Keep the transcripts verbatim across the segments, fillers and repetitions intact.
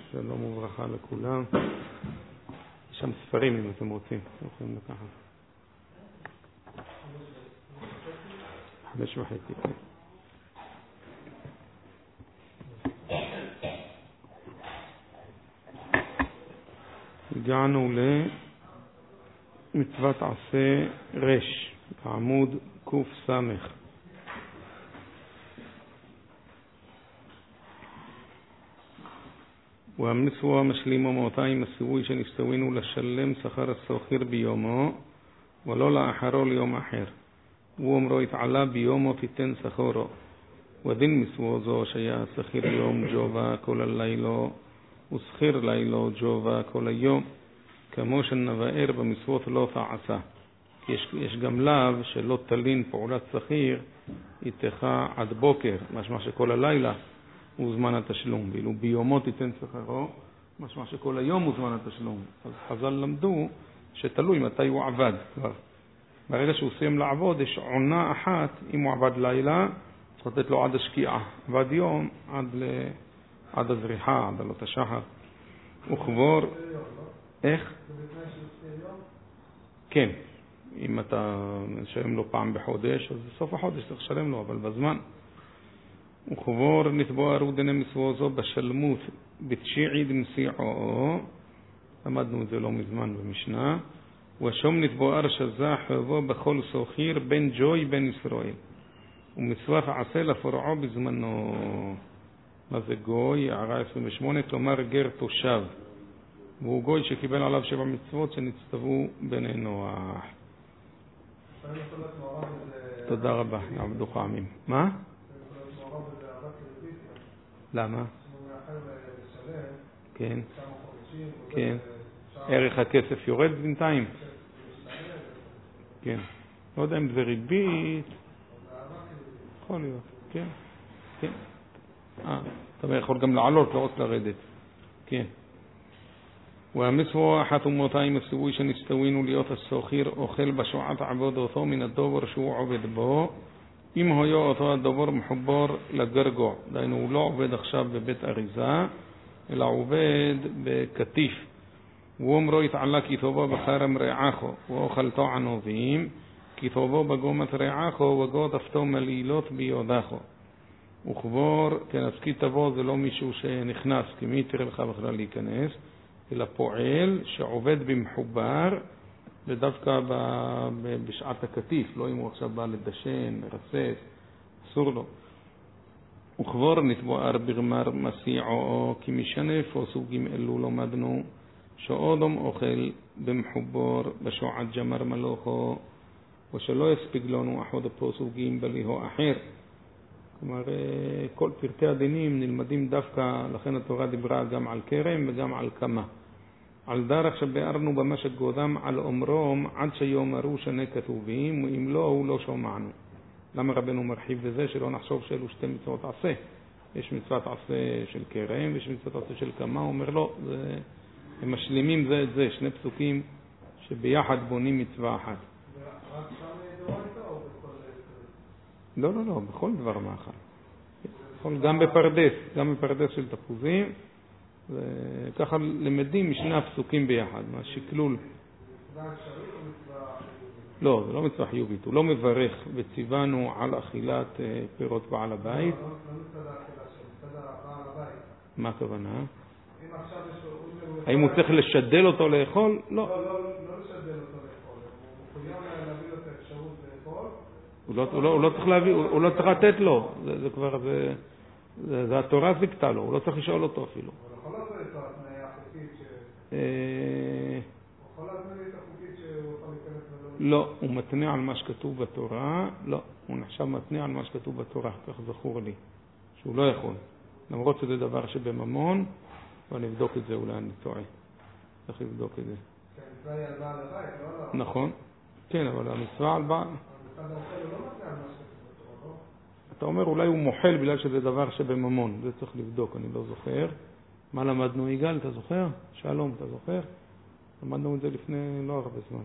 שלום וברכה לכולם. יש שם ספרים אם אתם רוצים, אתם יכולים לקחת. חמש וחצי. הגענו למצוות עשה רש, בעמוד קוף סמך. והמצווה משלימה מאותיים הסיווי שנשתווינו לשלם שכר הסוחר ביומו ולא לאחרו ליום אחר. הוא אומרו התעלה ביומו תיתן שכרו. ודין מצווה זו שהיה שכיר יום ג'ובה כל הלילו ושכיר לילו ג'ובה כל היום, כמו שנבאר במצוות לא תעשה. יש, יש גם לאו שלא תלין פעולת שכיר איתך עד בוקר, משמע שכל הלילה הוא זמן התשלום, ואילו ביומו תיתן שכרו, משמע שכל היום הוא זמן התשלום. אז חז"ל למדו שתלוי מתי הוא עבד כבר. ברגע שהוא סיים לעבוד, יש עונה אחת, אם הוא עבד לילה, צריך לתת לו עד השקיעה. עבד יום, עד, ל... עד הזריחה, עד עלות השחר. וכבור... איך? כן. אם אתה משלם לו פעם בחודש, אז בסוף החודש צריך לשלם לו, אבל בזמן. וכבור נתבוע רודנה מצווה זו בשלמות בתשיעי דמסיעו, למדנו את זה לא מזמן במשנה, ושום נתבוע רשזה חובו בכל סוחיר בין ג'וי בין ישראל, ומצוות עשה לפרעו בזמנו. מה זה גוי? הערה עשרים ושמונה, כלומר גר תושב, והוא גוי שקיבל עליו שבע מצוות שנצטוו בני נוח. תודה רבה, יעבדוך עמים. מה? למה? כן. כן. ערך הכסף יורד בינתיים? כן. לא יודע אם זה ריבית. יכול להיות. כן. כן. אה, אתה יכול גם לעלות, לא רק לרדת. כן. והמצווה אחת ומאתיים הסיווי שנצטווינו להיות הסוחיר אוכל בשעת עבודתו מן הדובר שהוא עובד בו, אם היה אותו הדובר מחובר לגרגוע. דהיינו, הוא לא עובד עכשיו בבית אריזה, אלא עובד בכתיף. הוא אומרו התעלה כתובו בחרם רעחו, ואוכלתו ענובים, כתובו בגומת רעחו, וגודפתו מלילות ביודחו. וכבור, כן, אז כתובו זה לא מישהו שנכנס, כי מי תראה לך בכלל להיכנס, אלא פועל שעובד במחובר, ודווקא בשעת הכתיף, לא אם הוא עכשיו בא לדשן, מרסס, אסור לו. וכבור נתבואר בגמר מסיעו, כי משנף או סוגים אלו למדנו, שאודם אוכל במחובר בשעת ג'מר מלוכו, ושלא יספיק לנו אחד הפסוקים בליהו אחר. כלומר, כל פרטי הדינים נלמדים דווקא, לכן התורה דיברה גם על קרם וגם על כמה. על דרך שבארנו במשק גודם על אומרום עד שיומרו שני כתובים, ואם לא, הוא לא שומענו. למה רבנו מרחיב בזה שלא נחשוב שאלו שתי מצוות עשה? יש מצוות עשה של קרם ויש מצוות עשה של כמה. הוא אומר לא, זה, הם משלימים זה את זה, שני פסוקים שביחד בונים מצווה אחת. רק שם דאורייתא או בכל... לא, לא, לא, בכל דבר מאכל. גם בפרדס, גם בפרדס של תפוזים, וככה למדים משני הפסוקים ביחד, מהשקלול. מצווה אפשרית או מצווה חיובית? לא, זה לא מצווה חיובית, הוא לא מברך וציוונו על אכילת פירות בעל הבית. לא מצווה אכילה של מצווה בעל הבית. מה הכוונה? אם עכשיו יש לו... האם הוא צריך לשדל אותו לאכול? לא. לא, לא, לא לשדל אותו לאכול. הוא יכול להביא לו את האפשרות לאכול. הוא לא צריך להביא, הוא לא צריך לתת לו. זה כבר, זה התורה זיקתה לו, הוא לא צריך לשאול אותו אפילו. הוא יכול להביא את התנאי החוקית ש... הוא יכול להביא את החוקית שהוא יכול להיכנס ולא... לא, הוא מתנה על מה שכתוב בתורה, לא, הוא נחשב מתנה על מה שכתוב בתורה, כך זכור לי, שהוא לא יכול. למרות שזה דבר שבממון, אבל נבדוק את זה, אולי אני טועה. צריך לבדוק את זה. כן, מצווה היא על בעל הבית, לא על... נכון, כן, אבל המצווה על בעל... אתה אומר אולי הוא מוחל בגלל שזה דבר שבממון, זה צריך לבדוק, אני לא זוכר. מה למדנו יגאל, אתה זוכר? שלום, אתה זוכר? למדנו את זה לפני לא הרבה זמן.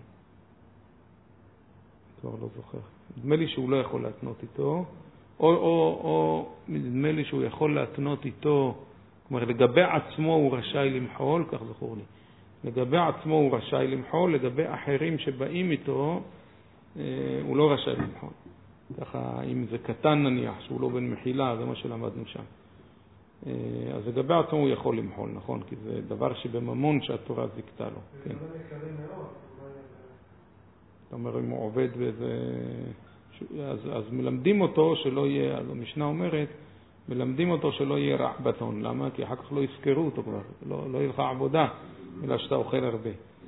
כבר לא זוכר. נדמה לי שהוא לא יכול להתנות איתו, או, או, או נדמה לי שהוא יכול להתנות איתו כלומר, לגבי עצמו הוא רשאי למחול, כך זכור לי. לגבי עצמו הוא רשאי למחול, לגבי אחרים שבאים איתו, הוא לא רשאי למחול. ככה, אם זה קטן נניח, שהוא לא בן מחילה, זה מה שלמדנו שם. אז לגבי עצמו הוא יכול למחול, נכון? כי זה דבר שבממון שהתורה זיקתה לו. זה לא יקרה מאוד. זאת אומרת, אם הוא עובד באיזה... אז, אז מלמדים אותו שלא יהיה, המשנה אומרת, מלמדים אותו שלא יהיה רע בטון. למה? כי אחר כך לא יזכרו אותו כבר, לא, לא יהיה לך עבודה, אלא שאתה אוכל הרבה.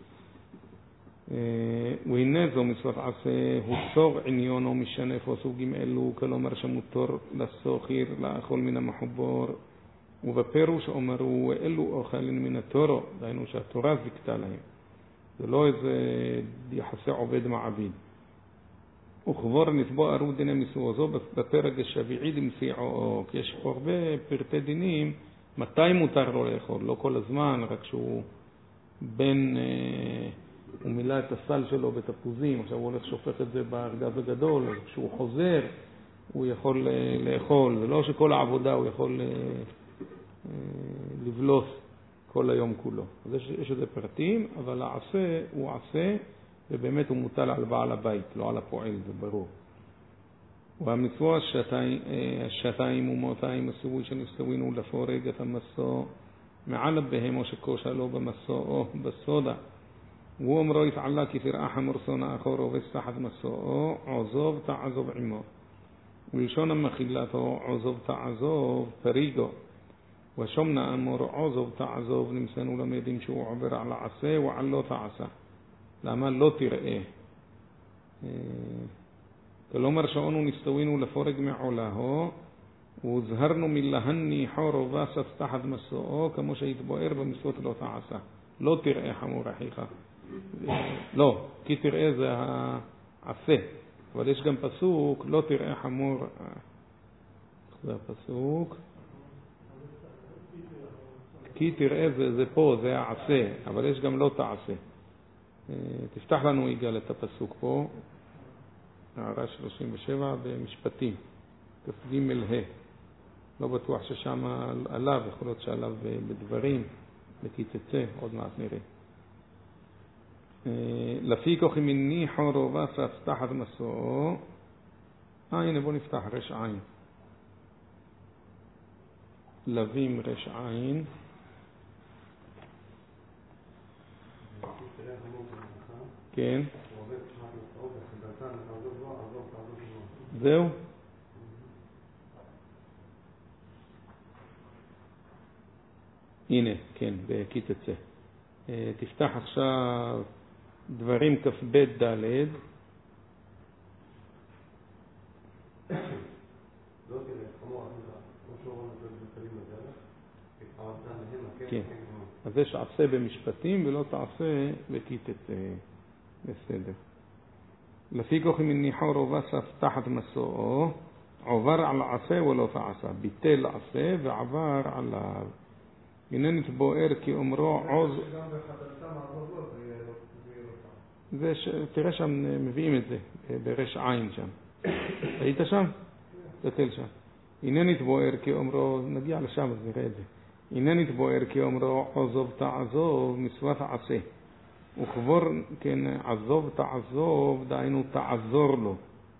והנה זו מצוות עשה, הוא צור עניון או משנף או סוגים אלו, כלומר שמותר לסוחיר לאכול מן המחובור, ובפירוש אומרו, אלו אוכלים מן התורו, דהיינו שהתורה זיקתה להם. זה לא איזה יחסי עובד מעביד. וכבור נתבוא ערו דיני מסוהו זו בפרק השביעי דמסיעו, כי יש פה הרבה פרטי דינים, מתי מותר לו לאכול, לא כל הזמן, רק שהוא בין, אה, הוא מילא את הסל שלו בתפוזים, עכשיו הוא הולך שופך את זה בארגז הגדול, אז כשהוא חוזר הוא יכול אה, לאכול, זה לא שכל העבודה הוא יכול אה, אה, לבלוס כל היום כולו. אז יש, יש איזה פרטים, אבל העשה הוא עשה, ובאמת הוא מוטל על בעל הבית, לא על הפועל, זה ברור. והמצווה השעתיים ומאתיים הסיווי שנסתווינו לפורג את המסו מעל הבהם או שקושה לו במסו או בסודה. והוא אמרו יפעלה כי תראה חמור סונה אחור ובסחת מסו עוזוב תעזוב עמו. ולשון המחילתו עוזוב תעזוב פריגו. ושומנה אמור עוזוב תעזוב נמסנו למדים שהוא עובר על העשה ועל לא תעשה. למה לא תראה? כלומר שאונו נסתווינו לפורג מעולהו וזהרנו מלהני חורו וסף תחת מסועו כמו שהתבואר במצוות לא תעשה. לא תראה חמור אחיך. לא, כי תראה זה העשה. אבל יש גם פסוק, לא תראה חמור. זה הפסוק. כי תראה זה, זה פה, זה העשה, אבל יש גם לא תעשה. תפתח לנו יגאל את הפסוק פה, הערה שלושים ושבע במשפטים, כ"ג ה'. לא בטוח ששם עליו, יכול להיות שעליו בדברים, בקיצצה, עוד מעט נראה. לפי כוחי מני חורו וסף תחת מסועו. אה, הנה בוא נפתח רש עין. לבים רש עין. כן. זהו. הנה, כן, בקיצצה. תפתח עכשיו דברים כ"ב ד'. לא תראה, כמו שאורן בקלים בדרך, התערתה להם, כן. אז יש עשה במשפטים ולא תעשה בקיצצה. בסדר. לפי כוחי מניחו רווסף תחת מסועו, עובר על עשה ולא תעשה. ביטל עשה ועבר עליו. הנה נתבואר כי אומרו עוז... גם בחדלתה מעזוב לו זה יהיה לו זה ש... תראה שם מביאים את זה, ברש עין שם. היית שם? תתל שם. הנה נתבואר כי אומרו, נגיע לשם אז נראה את זה. הנה נתבואר כי אומרו עוזוב תעזוב מצוות עשה. וכבור כן עזוב תעזוב דהיינו תעזור לו.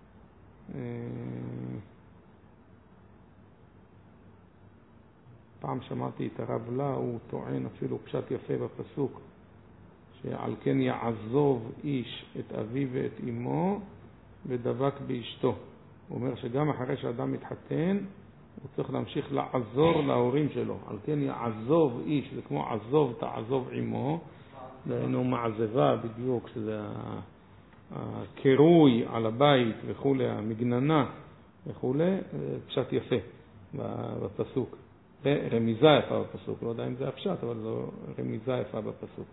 פעם שמעתי את הרב לה, הוא טוען אפילו פשט יפה בפסוק, שעל כן יעזוב איש את אביו ואת אמו ודבק באשתו. הוא אומר שגם אחרי שאדם מתחתן, הוא צריך להמשיך לעזור להורים שלו. על כן יעזוב איש, זה כמו עזוב תעזוב עמו, דהיינו מעזבה בדיוק, שזה הקירוי על הבית וכו', המגננה וכו', פשט יפה בפסוק. רמיזה יפה בפסוק, לא יודע אם זה הפשט, אבל זו רמיזה יפה בפסוק.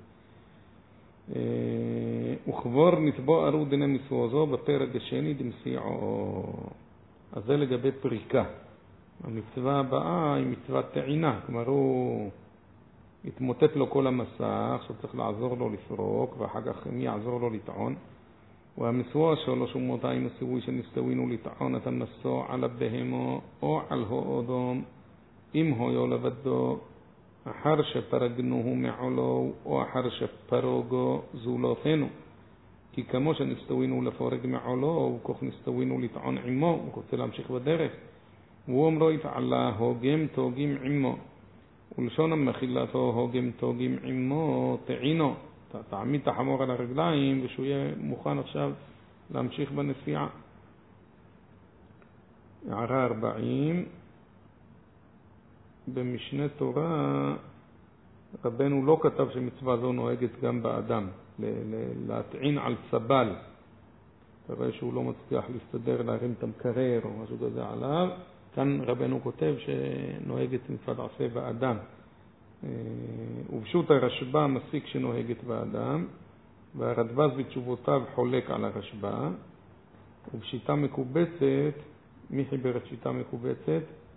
וכבור נתבוא ערו דיני מסוהו זו בפרק השני דמסיעו. אז זה לגבי פריקה. המצווה הבאה היא מצוות טעינה, כלומר הוא התמוטט לו כל המסע, עכשיו צריך לעזור לו לפרוק, ואחר כך מי יעזור לו לטעון. והמצווה שלוש ומאתיים הסיווי שנסתווינו לטעון את המסוע על הבהמו או על האדום, אם הויו לבדו אחר שפרגנוהו מעולו או אחר שפרוגו זולותינו. כי כמו שנסתווינו לפורג מעולו, וכך נסתווינו לטעון עמו, הוא רוצה להמשיך בדרך. והוא אומרו יפעלה הוגם תוגים עמו. ולשון המחילתו הוגם תוגים עמו תעינו. תעמיד את החמור על הרגליים ושהוא יהיה מוכן עכשיו להמשיך בנסיעה. הערה ארבעים. במשנה תורה רבנו לא כתב שמצווה זו נוהגת גם באדם, להטעין על סבל. אתה רואה שהוא לא מצליח להסתדר, להרים את המקרר או משהו כזה עליו. כאן רבנו כותב שנוהגת מצוות עשה באדם. ובשו"ת הרשב"א מסיק שנוהגת באדם, והרדב"ז בתשובותיו חולק על הרשב"א. ובשיטה מקובצת, מי חיבר את שיטה מקובצת?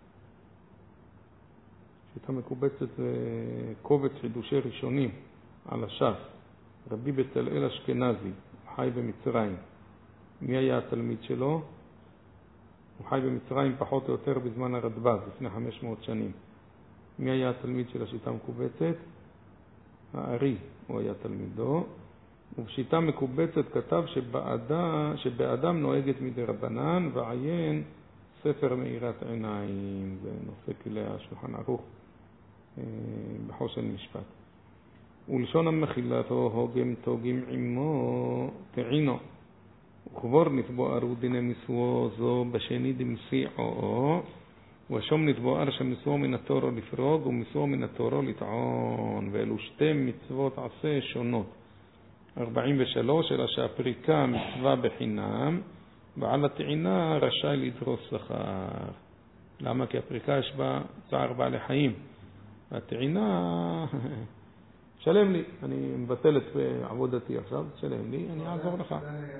שיטה מקובצת זה קובץ חידושי ראשונים על הש"ס. רבי בצלאל אשכנזי, חי במצרים. מי היה התלמיד שלו? הוא חי במצרים פחות או יותר בזמן הרדב"ז, לפני חמש מאות שנים. מי היה התלמיד של השיטה מקובצת? הארי, הוא היה תלמידו. ובשיטה מקובצת כתב שבאדם, שבאדם נוהגת מדי רבנן, ועיין ספר מאירת עיניים. זה נושא כלי השולחן ערוך בחושן משפט. ולשון המחילתו הוגם תוגים עמו תעינו. וכבור נתבוארו דיני מסוו זו בשני דמסיעו, ושום נתבואר שמסוו מן התורו לפרוג ומסוו מן התורו לטעון. ואלו שתי מצוות עשה שונות. ארבעים ושלוש, אלא שהפריקה מצווה בחינם, ועל הטעינה רשאי לדרוס שכר. למה? כי הפריקה יש בה צער בעלי חיים. והטעינה, שלם לי, אני מבטל את עבודתי עכשיו, שלם לי, אני אעזור לך.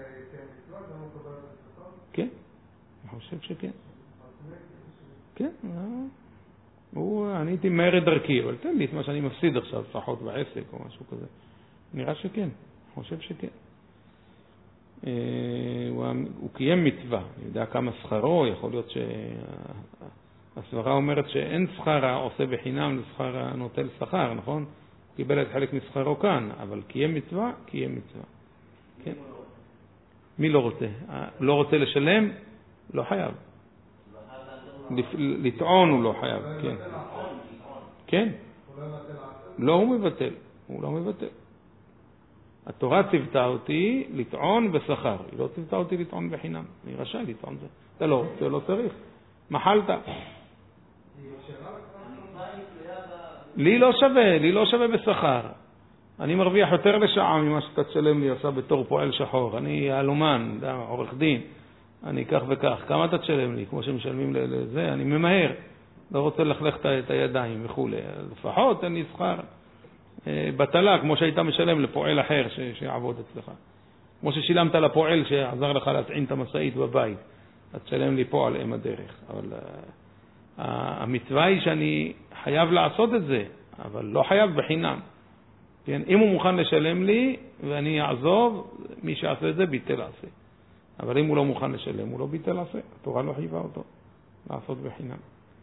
כן, אני חושב שכן. כן, אני הייתי מהר את דרכי, אבל תן לי את מה שאני מפסיד עכשיו, לפחות בעסק או משהו כזה. נראה שכן, אני חושב שכן. הוא קיים מצווה, אני יודע כמה שכרו, יכול להיות שהסברה אומרת שאין שכר עושה בחינם לשכר נוטל שכר, נכון? קיבל את חלק משכרו כאן, אבל קיים מצווה, קיים מצווה. כן? מי לא רוצה? לא רוצה לשלם? לא חייב. לטעון הוא לא חייב, כן. כן? לא, הוא מבטל. הוא לא מבטל. התורה ציוותה אותי לטעון בשכר. היא לא ציוותה אותי לטעון בחינם. אני רשאי לטעון זה. אתה לא רוצה, לא צריך. מחלת. לי לא שווה, לי לא שווה בשכר. אני מרוויח יותר לשעה ממה שאתה תשלם לי עכשיו בתור פועל שחור. אני אלומן, עורך דין. אני כך וכך. כמה אתה תשלם לי? כמו שמשלמים לזה, אני ממהר. לא רוצה לחלך את הידיים וכו'. לפחות אין לי שכר. בטלה, כמו שהיית משלם לפועל אחר ש- שיעבוד אצלך. כמו ששילמת לפועל שעזר לך להטעין את המשאית בבית. אז תשלם לי פה על אם הדרך. אבל uh, המצווה היא שאני חייב לעשות את זה, אבל לא חייב בחינם. כן? אם הוא מוכן לשלם לי ואני אעזוב, מי שעשה את זה ביטל עשה. אבל אם הוא לא מוכן לשלם, הוא לא ביטל עשה. התורה לא חייבה אותו לעשות בחינם.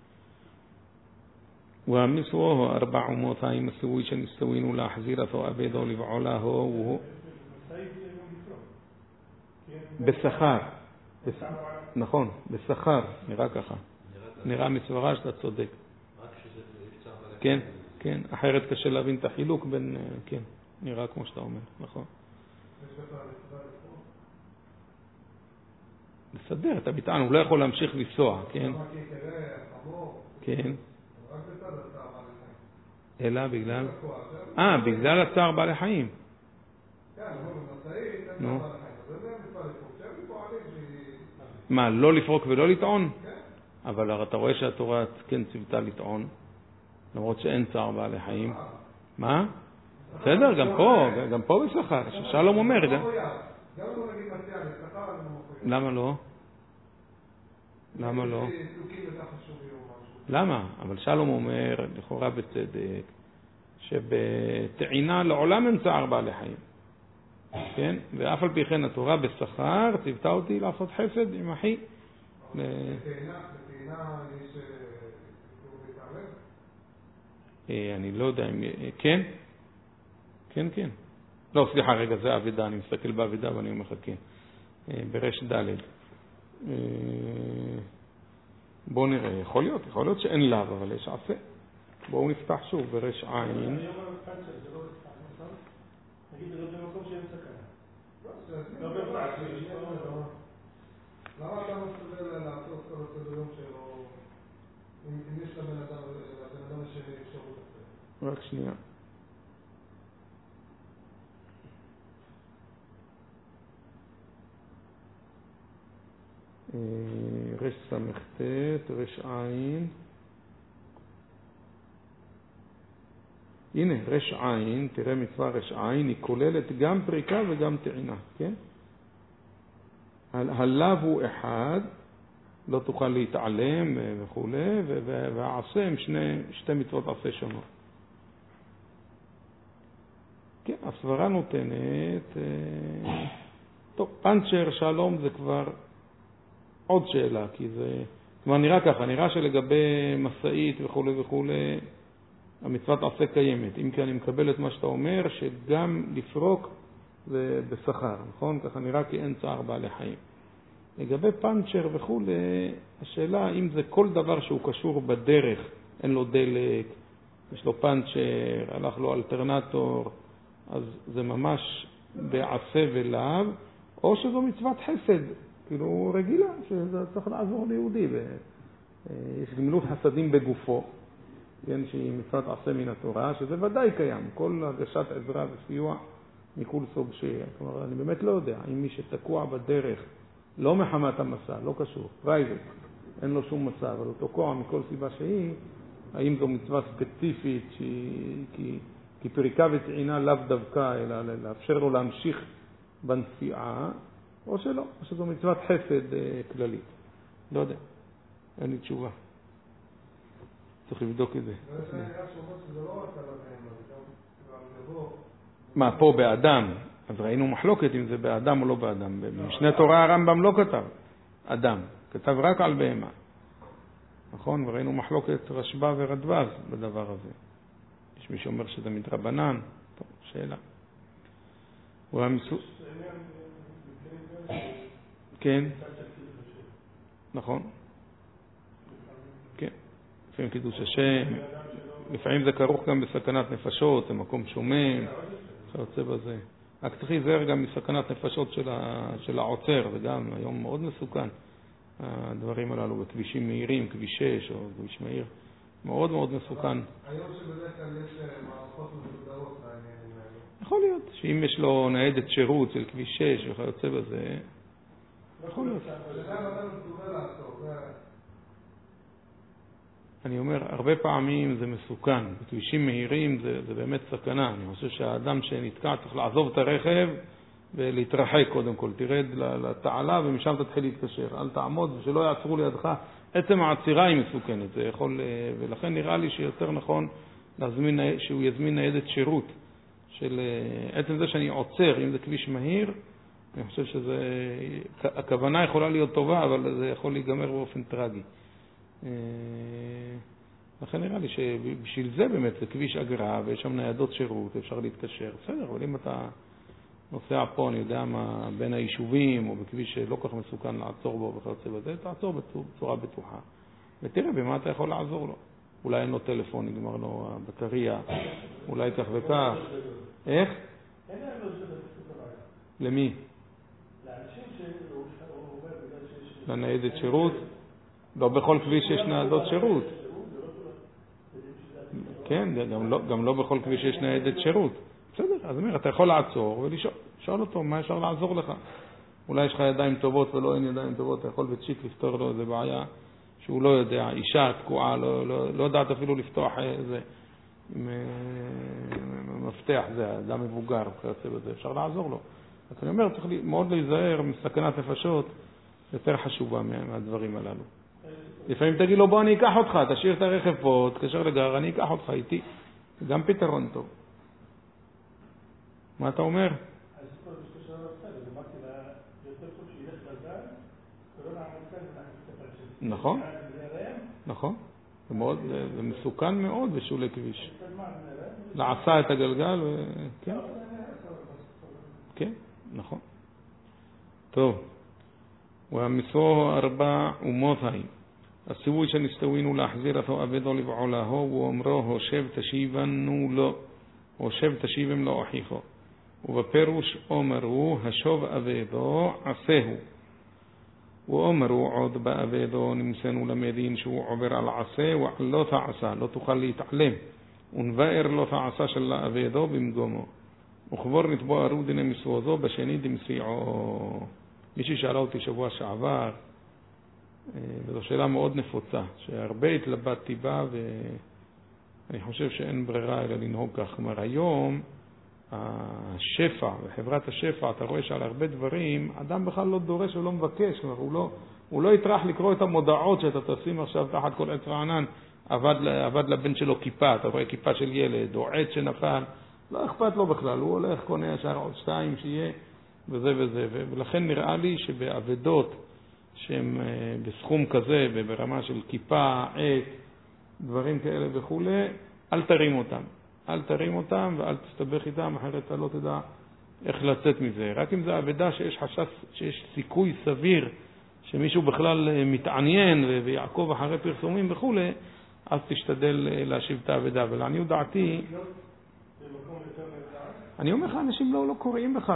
ומסוהו ארבע ומאתיים מסווי שנסתווינו להחזיר אותו אבדו לבעולה הוא בשכר. נכון, בשכר, נראה ככה. נראה מסברה שאתה צודק. כן, כן, אחרת קשה להבין את החילוק בין, כן, נראה כמו שאתה אומר, נכון. לסדר את הביטען, הוא לא יכול להמשיך לנסוע, כן? כן. אלא בגלל? אה, בגלל הצער בעלי חיים. נו. מה, לא לפרוק ולא לטעון? אבל אתה רואה שהתורה כן ציוותה לטעון, למרות שאין צער בעלי חיים. מה? בסדר, גם פה, גם פה בשכר. שלום אומר, למה לא? למה לא? למה? אבל שלום אומר, לכאורה בצדק, שבטעינה לעולם אין צער בעלי חיים. כן? ואף על פי כן התורה בשכר ציוותה אותי לעשות חסד עם אחי. בטעינה יש איסור להתערב? אני לא יודע אם... כן? כן, כן. לא, סליחה, רגע, זה אבידה, אני מסתכל באבידה ואני אומר לך כן. ברש ד'. בואו נראה, יכול להיות, יכול להיות שאין לאו, אבל יש עשה. בואו נפתח שוב ברש עין. אני אומר כאן שזה לא נפתח מצב, נגיד זה לא במקום שאין סכנה. לא בפרט, למה אתה מסתכל לעשות כל הסדר שלו, אם יש לבן אדם, לבן אדם השני אפשרות אחרת? רק שנייה. רש סמכת, רש עין. הנה, רש עין, תראה מצווה רש עין, היא כוללת גם פריקה וגם טעינה, כן? הלאו הוא אחד, לא תוכל להתעלם וכו', והעשה הם שני, שתי מצוות עשה שונות. כן, הסברה נותנת, טוב, פנצ'ר, שלום, זה כבר עוד שאלה, כי זה, כבר נראה ככה, נראה שלגבי מסעית וכו' וכו', המצוות עשה קיימת. אם כי אני מקבל את מה שאתה אומר, שגם לפרוק זה בשכר, נכון? ככה נראה כי אין צער בעלי חיים. לגבי פנצ'ר וכו', השאלה אם זה כל דבר שהוא קשור בדרך, אין לו דלק, יש לו פנצ'ר, הלך לו אלטרנטור, אז זה ממש בעשה ולאו, או שזו מצוות חסד, כאילו רגילה, שזה צריך לעזור ליהודי. יש גמילות חסדים בגופו, כן, שהיא מצוות עשה מן התורה, שזה ודאי קיים, כל הגשת עזרה וסיוע מכל סוג שיהיה. כלומר, אני באמת לא יודע, אם מי שתקוע בדרך, לא מחמת המסע, לא קשור, פרייבט, אין לו שום מסע, אבל הוא תקוע מכל סיבה שהיא, האם זו מצווה ספציפית, שהיא, כי, כי פריקה וטעינה לאו דווקא, אלא לאפשר לו להמשיך בנסיעה, או שלא, או שזו מצוות חסד אה, כללית. לא יודע, אין לי תשובה. צריך לבדוק את זה. מה, פה באדם? אז ראינו מחלוקת אם זה באדם או לא באדם. במשנה תורה הרמב"ם לא כתב אדם, כתב רק על בהמה. נכון? וראינו מחלוקת רשב"א ורדב"ז בדבר הזה. יש מי שאומר שזה מדרבנן. טוב, שאלה. הוא המסו... כן. נכון. כן. לפעמים קידוש השם. לפעמים זה כרוך גם בסכנת נפשות, זה מקום שומם, שיוצא בזה. רק צריך להיזהר גם מסכנת נפשות של, ה... של העוצר, זה גם היום מאוד מסוכן. הדברים הללו בכבישים מהירים, כביש שש או כביש מהיר, מאוד מאוד מסוכן. היום שבדרך כלל יש מערכות מסודרות לעניינים האלה. יכול להיות, שאם יש לו ניידת שירות של כביש שש וכיוצא בזה, יכול להיות. אני אומר, הרבה פעמים זה מסוכן. בכבישים מהירים זה, זה באמת סכנה. אני חושב שהאדם שנתקע צריך לעזוב את הרכב ולהתרחק קודם כל. תרד לתעלה ומשם תתחיל להתקשר. אל תעמוד ושלא יעצרו לידך. עצם העצירה היא מסוכנת. זה יכול, ולכן נראה לי שיותר נכון להזמין, שהוא יזמין ניידת שירות. של עצם זה שאני עוצר, אם זה כביש מהיר, אני חושב שזה, הכוונה יכולה להיות טובה, אבל זה יכול להיגמר באופן טרגי. לכן נראה לי שבשביל זה באמת זה כביש אגרה ויש שם ניידות שירות, אפשר להתקשר. בסדר, אבל אם אתה נוסע פה, אני יודע מה, בין היישובים או בכביש שלא כך מסוכן לעצור בו וכיוצא בזה, תעצור בצורה בטוחה. ותראה במה אתה יכול לעזור לו. אולי אין לו טלפון, נגמר לו הבטריה, אולי כך וכך. איך? למי? לאנשים שהוא אומר בגלל שיש... לניידת שירות? לא בכל כביש יש ניידות שירות. כן, גם לא, גם לא בכל כביש יש ניידת שירות. בסדר, אז אומר, אתה יכול לעצור ולשאול שואל אותו מה אפשר לעזור לך. אולי יש לך ידיים טובות ולא אין ידיים טובות, אתה יכול בצ'יק לפתור לו איזה בעיה שהוא לא יודע, אישה תקועה, לא, לא, לא יודעת אפילו לפתוח איזה מפתח, זה אדם מבוגר, בזה, אפשר לעזור לו. אז אני אומר, צריך מאוד להיזהר מסכנת נפשות, יותר חשובה מהדברים הללו. לפעמים תגיד לו, בוא אני אקח אותך, תשאיר את הרכב פה, תקשר לגר, אני אקח אותך איתי. זה גם פתרון טוב. מה אתה אומר? אז פה יש כשאלה בסדר, אמרתי לה, יותר טוב שילך לגר, ולא נעמד כאן ונעמד את הפרשת. נכון, נכון. זה, מאוד, זה מסוכן מאוד בשולי כביש. לעשה את הגלגל, ו... כן? כן, נכון. טוב. והמסרו ארבע ומותיים. הסיווי שנסתווינו להחזיר אותו עבדו לבעולהו, ואומרו הושב תשיבנו לו, הושב תשיבם לו אחיכו. ובפירוש אומרו השוב עבדו עשהו. ואומרו עוד בעבדו נמסנו למדין שהוא עובר על עשה ועל לא תעשה, לא תוכל להתעלם. ונבאר לא תעשה של עבדו במגומו. וכבור נתבוע ארו דיני מסרוזו בשני דמסיעו. מישהי שאלה אותי שבוע שעבר, וזו שאלה מאוד נפוצה, שהרבה התלבטתי בה, ואני חושב שאין ברירה אלא לנהוג כך. כלומר, היום השפע, בחברת השפע, אתה רואה שעל הרבה דברים, אדם בכלל לא דורש ולא מבקש, כלומר, הוא לא, הוא לא יטרח לקרוא את המודעות שאתה תשים עכשיו תחת כל עץ רענן, עבד, עבד לבן שלו כיפה, אתה רואה כיפה של ילד, או עץ שנפל, לא אכפת לו בכלל, הוא הולך, קונה ישר עוד שתיים שיהיה, וזה וזה, ולכן נראה לי שבעבדות שהם בסכום כזה וברמה של כיפה, עץ, דברים כאלה וכו', אל תרים אותם. אל תרים אותם ואל תסתבך איתם, אחרת אתה לא תדע איך לצאת מזה. רק אם זה עבדה שיש חשש, שיש סיכוי סביר שמישהו בכלל מתעניין ויעקוב אחרי פרסומים וכו', אז תשתדל להשיב את העבדה. ולעניות דעתי, אני אומר לך, אנשים לא, לא קוראים בכלל.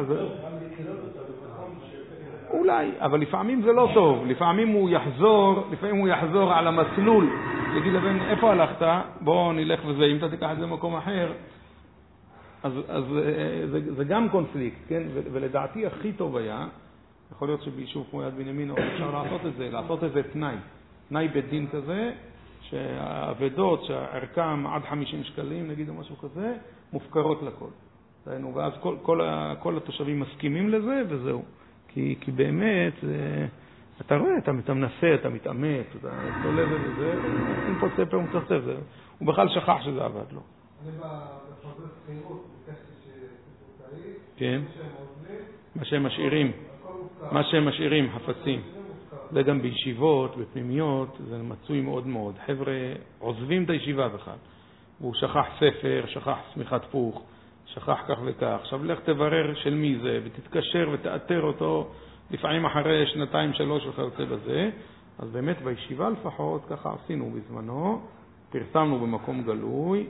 אולי, אבל לפעמים זה לא טוב. לפעמים הוא יחזור, לפעמים הוא יחזור על המסלול. יגיד לבן, איפה הלכת? בוא נלך וזה, אם אתה תיקח את זה במקום אחר. אז, אז זה, זה גם קונפליקט, כן? ולדעתי הכי טוב היה, יכול להיות שביישוב כמו יד בנימין אפשר לעשות את זה, לעשות איזה תנאי. תנאי בית דין כזה, שהעבדות, שהערכם עד חמישים שקלים, נגיד או משהו כזה, מופקרות לכל. ואז כל, כל, כל התושבים מסכימים לזה וזהו. כי, כי באמת, אתה רואה, אתה, אתה מנסה, אתה מתאמץ, אתה תולב וזה, אין פה ספר ומצחצף, הוא בכלל שכח שזה עבד לו. אני בחוזר סחירות, ביקשתי שתפוקאי, כן, מה שהם משאירים, מה שהם משאירים, חפצים. זה גם בישיבות, בפנימיות, זה מצוי מאוד מאוד. חבר'ה עוזבים את הישיבה בכלל. והוא שכח ספר, שכח סמיכת פוך, שכח כך וכך. עכשיו לך תברר של מי זה, ותתקשר ותאתר אותו, לפעמים אחרי שנתיים שלוש וכיוצא בזה. אז באמת בישיבה לפחות, ככה עשינו בזמנו, פרסמנו במקום גלוי,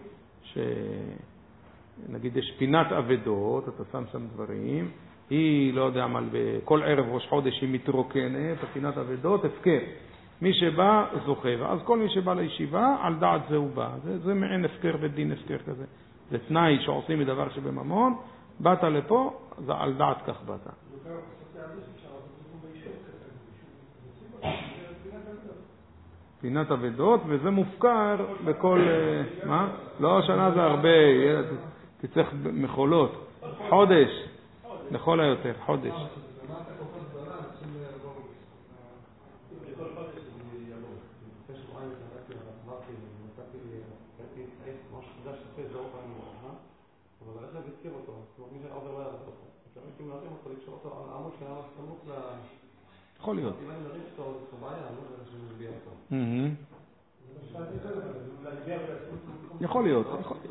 שנגיד יש פינת עבדות, אתה שם שם דברים, היא, לא יודע מה, בכל ערב ראש חודש היא מתרוקנת, הפינת עבדות, הפקר. מי שבא זוכה, ואז כל מי שבא לישיבה, על דעת זה הוא בא. זה, זה מעין הפקר ודין הפקר כזה. זה תנאי שעושים מדבר שבממון, באת לפה, זה על דעת כך באת. פינת עבדות, וזה מופקר בכל... מה? לא, שנה זה הרבה, תצטרך מחולות. חודש, לכל היותר, חודש. יכול להיות. יכול להיות.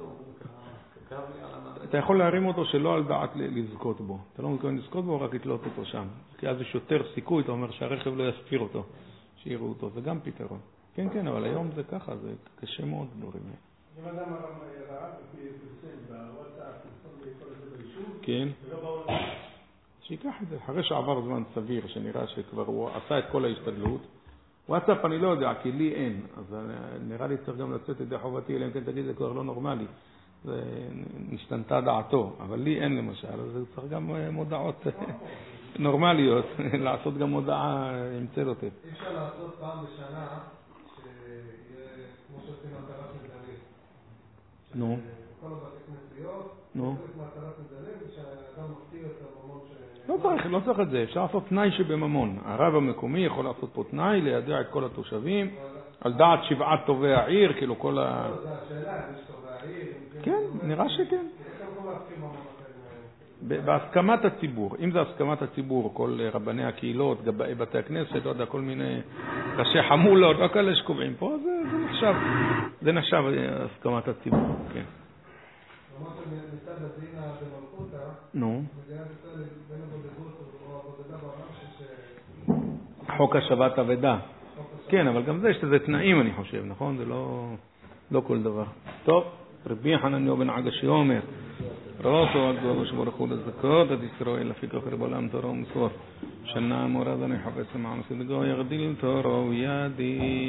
אתה יכול להרים אותו שלא על דעת לזכות בו. אתה לא מתכוון לזכות בו, רק לתלות אותו שם. כי אז יש יותר סיכוי, אתה אומר שהרכב לא יספיר אותו, שיראו אותו. זה גם פתרון. כן, כן, אבל היום זה ככה, זה קשה מאוד דברים. אם אדם ראה בפי פרסם בוואטסאפ, פרסם לכל זה ביישוב, כן. ולא בעולם. שיקח את זה. אחרי שעבר זמן סביר, שנראה שכבר הוא עשה את כל ההשתדלות, וואטסאפ אני לא יודע, כי לי אין. אז נראה לי צריך גם לצאת את זה חובתי, אלא אם כן תגיד, זה כבר לא נורמלי. זה נשתנתה דעתו, אבל לי אין למשל, אז צריך גם מודעות נורמליות, לעשות גם מודעה עם צלוטת. אי אפשר לעשות פעם בשנה, שיהיה כמו שעושים מטרת מזלים. נו. כל הבתי כנסיות, נו. מטרת מזלים, ושהאדם מפתיר את הממון ש... לא צריך, לא צריך את זה, אפשר לעשות תנאי שבממון. הרב המקומי יכול לעשות פה תנאי, לידע את כל התושבים, על דעת שבעת טובי העיר, כאילו כל ה... זה השאלה, יש טובי העיר. כן, נראה שכן. בהסכמת הציבור. אם זה הסכמת הציבור, כל רבני הקהילות, גבאי בתי הכנסת, לא יודע, כל מיני ראשי חמולות, לא כאלה שקובעים פה, זה, זה נחשב, זה נחשב הסכמת הציבור, כן. למרות שמצד הדין במלכותה, נו. מדינת ישראל בין הבודדות או הבודדה בעולם שיש... חוק השבת אבדה. כן, אבל גם זה יש לזה תנאים, אני חושב, נכון? זה לא, לא כל דבר. טוב, רבי חנניה בן עגשי אומר, רואתו הקדוש ברוך הוא לזכות את ישראל לפי כוחר בעולם תורה ומסור. שנה מורד אני חפש למען סדגו יגדיל תורה וידי.